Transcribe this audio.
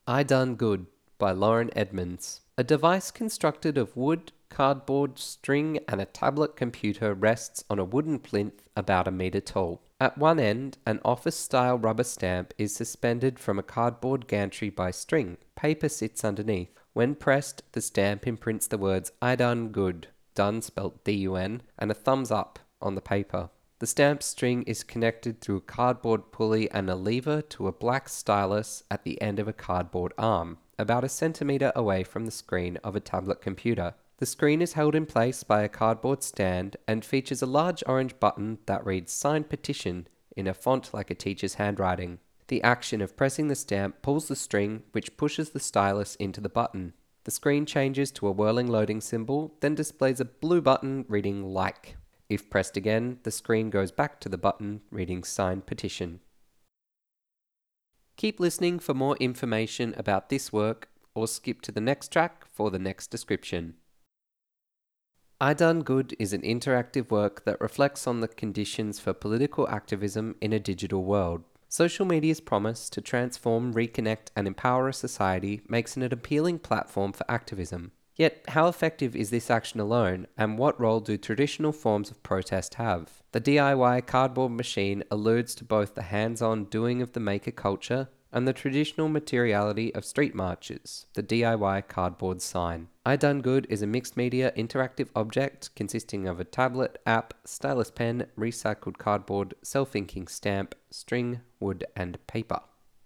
I Done Good by Lauren Edmonds. A device constructed of wood, cardboard, string, and a tablet computer rests on a wooden plinth about a meter tall. At one end, an office-style rubber stamp is suspended from a cardboard gantry by string. Paper sits underneath. When pressed, the stamp imprints the words I Done Good, done spelt D-U-N, and a thumbs up on the paper. The stamp string is connected through a cardboard pulley and a lever to a black stylus at the end of a cardboard arm, about a centimeter away from the screen of a tablet computer. The screen is held in place by a cardboard stand and features a large orange button that reads Sign Petition in a font like a teacher's handwriting. The action of pressing the stamp pulls the string, which pushes the stylus into the button. The screen changes to a whirling loading symbol, then displays a blue button reading Like. If pressed again, the screen goes back to the button reading Sign Petition. Keep listening for more information about this work, or skip to the next track for the next description. I Done Good is an interactive work that reflects on the conditions for political activism in a digital world. Social media's promise to transform, reconnect, and empower a society makes it an appealing platform for activism. Yet, how effective is this action alone, and what role do traditional forms of protest have? The DIY cardboard machine alludes to both the hands-on doing of the maker culture and the traditional materiality of street marches, the DIY cardboard sign. I Done Good is a mixed media interactive object consisting of a tablet, app, stylus pen, recycled cardboard, self-inking stamp, string, wood, and paper.